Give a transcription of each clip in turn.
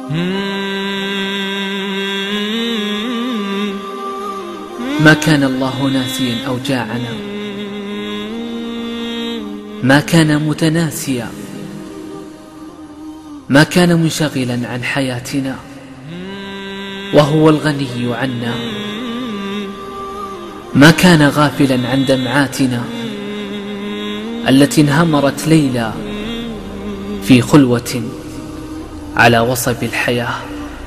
ما كان الله ناسيا أوجاعنا، ما كان متناسيا، ما كان منشغلا عن حياتنا، وهو الغني عنا. ما كان غافلا عن دمعاتنا التي انهمرت ليلى في خلوة على وصب الحياة.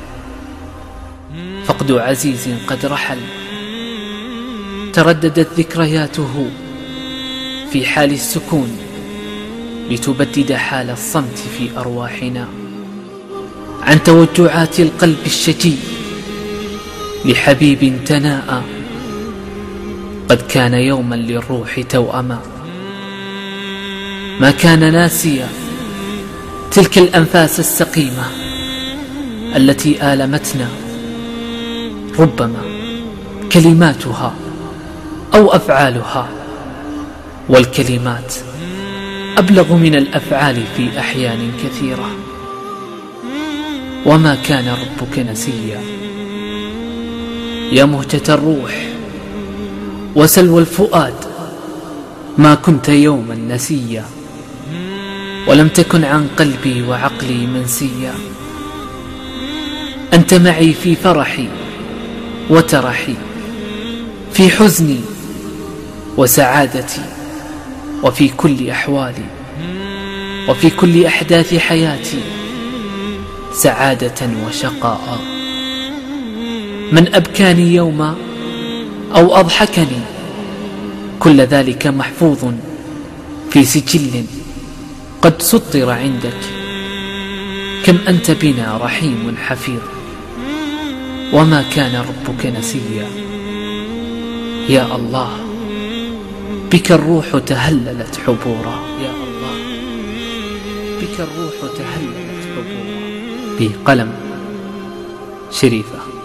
فقد عزيز قد رحل، ترددت ذكرياته في حال السكون لتبدد حال الصمت في أرواحنا عن توجعات القلب الشجي لحبيب تناءى. قد كان يوما للروح توأما، ما كان ناسيا تلك الأنفاس السقيمة التي آلمتنا، ربما كلماتها أو أفعالها، والكلمات أبلغ من الأفعال في أحيان كثيرة. وما كان ربك نسيا يا مهجة الروح وسلوى الفؤاد، ما كنت يوما نسيا، ولم تكن عن قلبي وعقلي منسيا. أنت معي في فرحي وترحي، في حزني وسعادتي، وفي كل أحوالي، وفي كل أحداث حياتي، سعادة وشقاء. من أبكاني يوما أو أضحكني، كل ذلك محفوظ في سجل قد سطر عندك. كم أنت بنا رحيم حفيظ، وما كان ربك نسيا. يا الله بك الروح تهللت حبورا، يا الله بك الروح تهللت حبورا. بقلم شريفة.